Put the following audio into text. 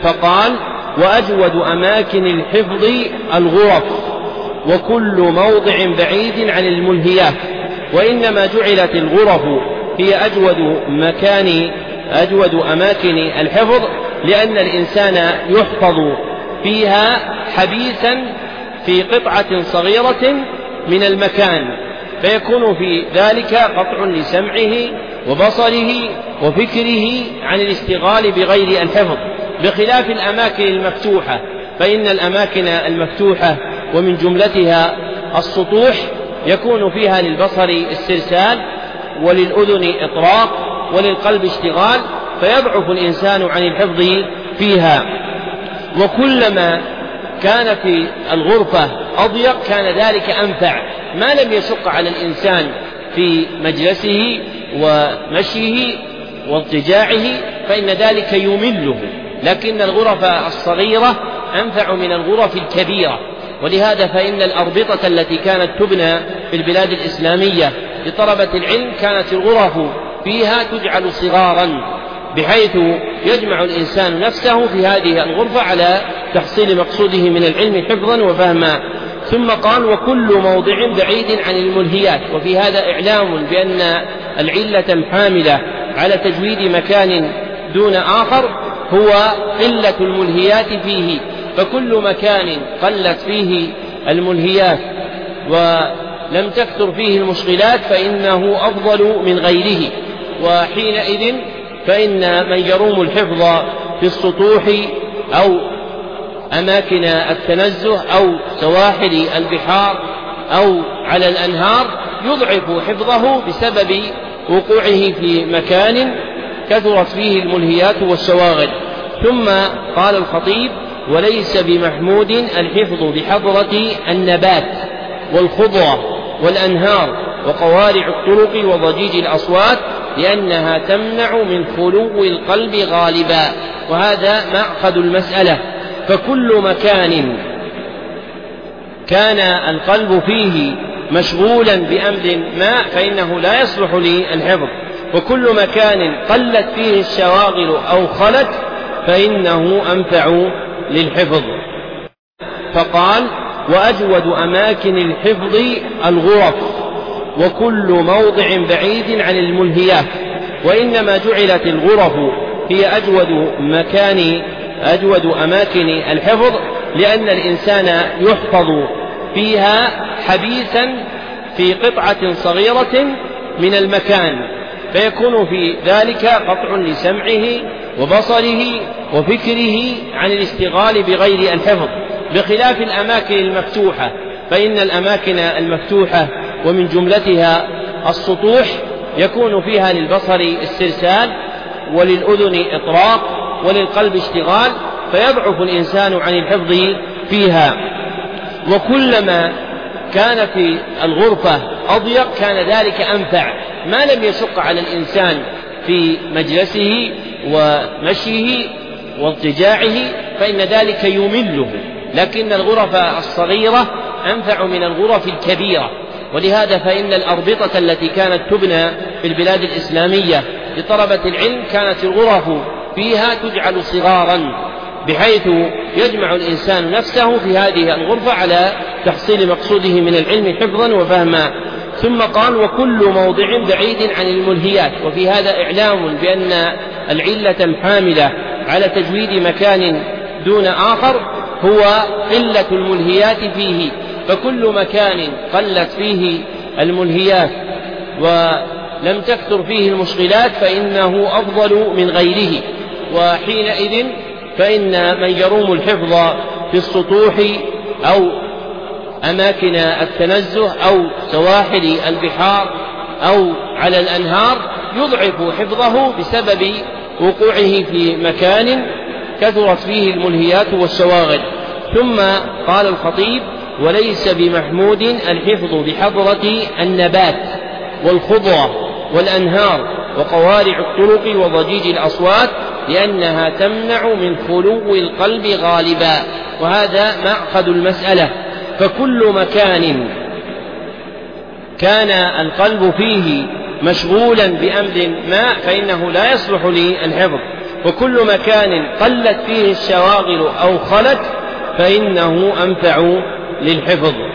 فقال: وأجود أماكن الحفظ الغرف، وكل موضع بعيد عن الملهيات. وإنما جعلت الغرف هي أجود أماكن الحفظ، لأن الإنسان يحفظ فيها حبيسا في قطعة صغيرة من المكان، فيكون في ذلك قطع لسمعه وبصره وفكره عن الاشتغال بغير الحفظ، بخلاف الأماكن المفتوحة، فإن الأماكن المفتوحة ومن جملتها السطوح يكون فيها للبصر استرسال، وللأذن إطراق، وللقلب اشتغال، فيضعف الإنسان عن الحفظ فيها. وكلما كان في الغرفة أضيق كان ذلك أنفع، ما لم يشق على الإنسان في مجلسه ومشيه واضطجاعه، فإن ذلك يمله. لكن الغرف الصغيرة أنفع من الغرف الكبيرة، ولهذا فإن الأربطة التي كانت تبنى في البلاد الإسلامية لطلبة العلم كانت الغرف فيها تجعل صغارا، بحيث يجمع الإنسان نفسه في هذه الغرفة على تحصيل مقصوده من العلم حفظا وفهما. ثم قال: وكل موضع بعيد عن الملهيات. وفي هذا إعلام بأن العلة الحاملة على تجويد مكان دون آخر هو قلة الملهيات فيه، فكل مكان قلت فيه الملهيات ولم تكثر فيه المشغلات فإنه أفضل من غيره. وحينئذ فإن من يروم الحفظ في السطوح أو أماكن التنزه أو سواحل البحار أو على الأنهار يضعف حفظه بسبب وقوعه في مكان كثرت فيه الملهيات والشواغل. ثم قال الخطيب: وليس بمحمود الحفظ بحضرة النبات والخضرة والأنهار وقوارع الطرق وضجيج الأصوات، لأنها تمنع من خلو القلب غالبا. وهذا مأخذ المسألة، فكل مكان كان القلب فيه مشغولا بأمر ما فإنه لا يصلح للحفظ، وكل مكان قلت فيه الشواغل أو خلت فإنه أنفع للحفظ. فقال: وأجود أماكن الحفظ الغرف، وكل موضع بعيد عن الملهيات. وإنما جعلت الغرف هي أجود أماكن الحفظ، لأن الإنسان يحفظ فيها حبيسا في قطعة صغيرة من المكان، فيكون في ذلك قطع لسمعه وبصره وفكره عن الاشتغال بغير الحفظ، بخلاف الأماكن المفتوحة، فإن الأماكن المفتوحة ومن جملتها السطوح يكون فيها للبصر استرسال، وللأذن إطراق، وللقلب اشتغال، فيضعف الإنسان عن الحفظ فيها. وكلما كان في الغرفة أضيق كان ذلك أنفع، ما لم يشق على الإنسان في مجلسه ومشيه واضطجاعه، فإن ذلك يمله. لكن الغرف الصغيرة أنفع من الغرف الكبيرة، ولهذا فإن الأربطة التي كانت تبنى في البلاد الإسلامية لطلبة العلم كانت الغرف فيها تجعل صغارا، بحيث يجمع الإنسان نفسه في هذه الغرفة على تحصيل مقصوده من العلم حفظا وفهما. ثم قال: وكل موضع بعيد عن الملهيات. وفي هذا إعلام بأن العلة الحاملة على تجويد مكان دون آخر هو قلة الملهيات فيه، فكل مكان قلت فيه الملهيات ولم تكثر فيه المشغلات فإنه أفضل من غيره. وحينئذ فإن من يروم الحفظ في السطوح أو أماكن التنزه أو سواحل البحار أو على الأنهار يضعف حفظه بسبب وقوعه في مكان كثرت فيه الملهيات والشواغل. ثم قال الخطيب: وليس بمحمود الحفظ بحضرة النبات والخضرة والأنهار وقوارع الطرق وضجيج الأصوات، لأنها تمنع من خلو القلب غالبا. وهذا مأخذ المسألة، فكل مكان كان القلب فيه مشغولا بأمر ما فإنه لا يصلح للحفظ، وكل مكان قلت فيه الشواغل أو خلت فإنه أنفع للحفظ.